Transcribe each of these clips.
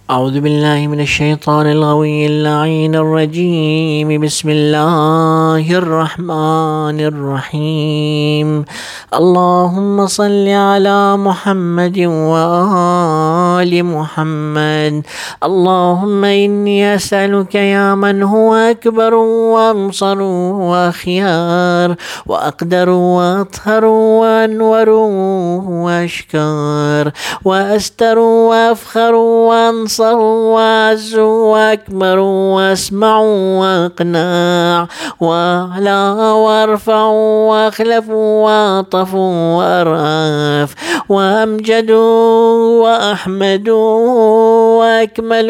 أعوذ بالله من الشيطان الغوي اللعين الرجيم. بسم الله الرحمن الرحيم. اللهم صل على محمد وآل محمد. اللهم إني أسألك يا من هو أكبر وأنصر وأخيار وأقدر وأطهر وأنور وأشكر وأستر وأفخر وأنصر وأعز وأكبر وأسمع وأقنع وأعلى وأرفع وأخلف وأطف وأرأف وأمجد وأحمد وأكمل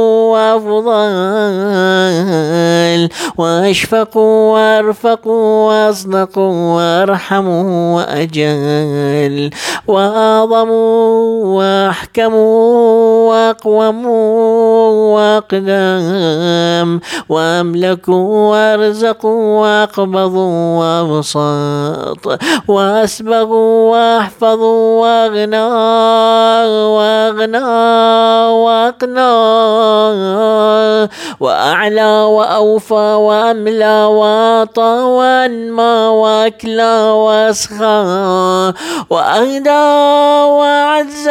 وأفضل وأشفق وأرفق وأصدق وأرحم وأجل وأعظم وأحكم وأقوم وأقدم وأملك وأرزق وأقبض وأبسط وأسبغ وأحفظ وأغنى وأقنى وأعلى وأوفى وأملى وأعطى وأنمى وأكلى وأسخى وأهدى وأعز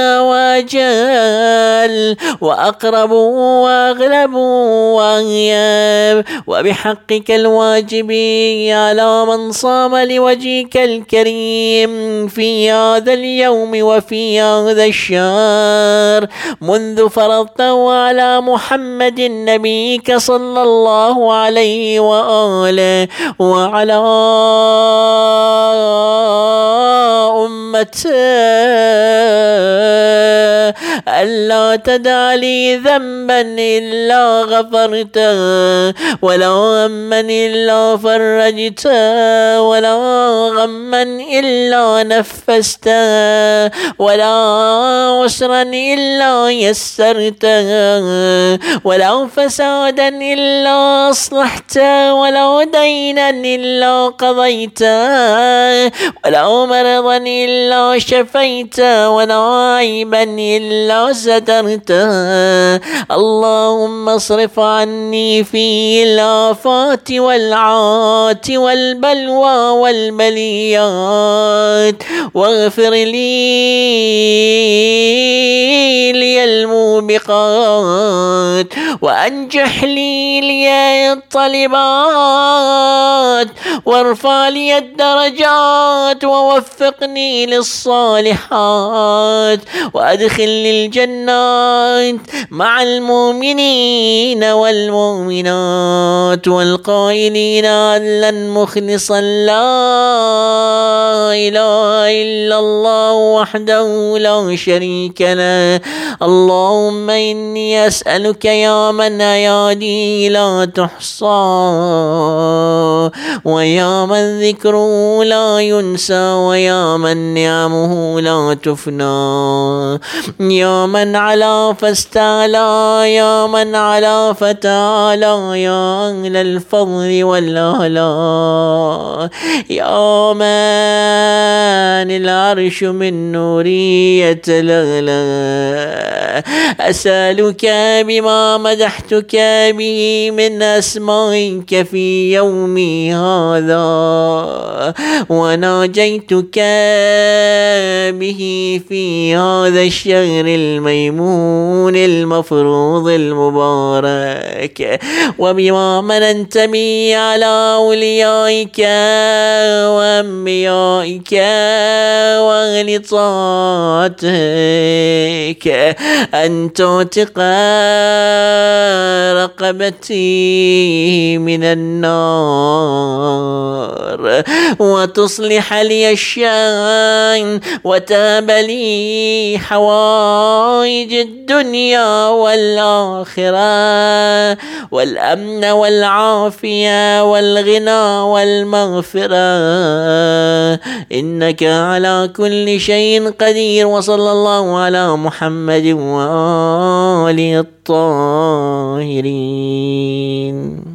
وأجل وأقرب وأغلب وأغيب وبحقك الواجب على من صام لوجهك الكريم في هذا اليوم وفي هذا الشهر منذ فرضته على محمد نبيك صلى الله عليه وآله وعلى أمته ألا تدع لي ذنبا إلا غفرته ولا هما إلا فرجته ولا غما إلا نفسته ولا عسرا إلا يسرته ولا فسادا إلا أصلحته ولا دينا إلا قضيته ولا مرضا إلا شفيته ولا عيبا إلا سترته. اللهم اصرف عني في الآفات والعات والبلوى والبليات واغفر لي الموبقات وأنجح لي الطلبات وارفع لي الدرجات ووفقني للصالحات وأدخلني الجنات مع المؤمنين والمؤمنات والقائلين عدلا مخلصا لا إله إلا الله وحده لا شريك له. اللهم إني أسألك يا من أيادي لا تحصى ويا من ذكره لا ينسى ويا من نعمه لا تفنى يا من علا فاستعلى يا من علا فتعالى يا أهل الفضل والآلاء يا من العرش من نورية الأغلى أسألك بما مدحتك به من أسمائك في يومي هذا وناجيتك به في هذا الشهر الميمون المفروض المبارك وبما مننت به على أوليائك وأنبيائك وأهل طاعتك أن تعتق رقبتي من النار وتصلح لي الشأن وتهب لي حوائج الدنيا والآخرة والأمن والعافية والغنى والمغفرة إنك على كل شيء قدير. وصلى الله على محمد وآله الطاهرين.